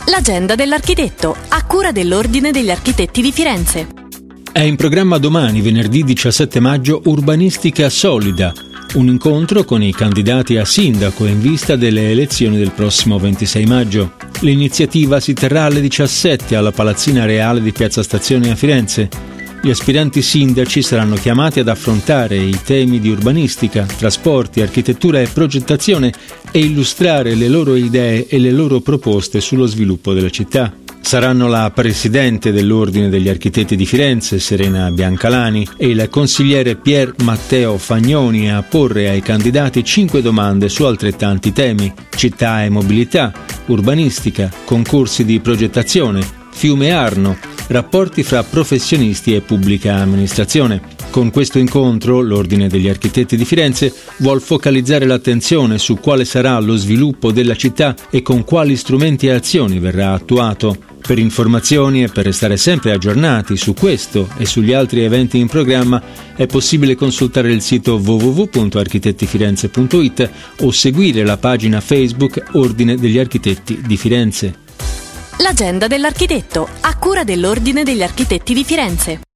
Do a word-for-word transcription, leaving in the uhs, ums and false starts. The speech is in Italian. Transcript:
L'agenda dell'architetto, a cura dell'Ordine degli Architetti di Firenze. È in programma domani, venerdì diciassette maggio, Urbanistica Solida, un incontro con i candidati a sindaco in vista delle elezioni del prossimo ventisei maggio. L'iniziativa si terrà alle diciassette alla Palazzina Reale di Piazza Stazione a Firenze. Gli aspiranti sindaci saranno chiamati ad affrontare i temi di urbanistica, trasporti, architettura e progettazione e illustrare le loro idee e le loro proposte sullo sviluppo della città. Saranno la presidente dell'Ordine degli Architetti di Firenze, Serena Biancalani, e il consigliere Pier Matteo Fagnoni a porre ai candidati cinque domande su altrettanti temi: città e mobilità, urbanistica, concorsi di progettazione, fiume Arno, rapporti fra professionisti e pubblica amministrazione. Con questo incontro l'Ordine degli Architetti di Firenze vuol focalizzare l'attenzione su quale sarà lo sviluppo della città e con quali strumenti e azioni verrà attuato. Per informazioni e per restare sempre aggiornati su questo e sugli altri eventi in programma è possibile consultare il sito w w w punto architettifirenze punto it o seguire la pagina Facebook Ordine degli Architetti di Firenze. L'agenda dell'architetto, a cura dell'Ordine degli Architetti di Firenze.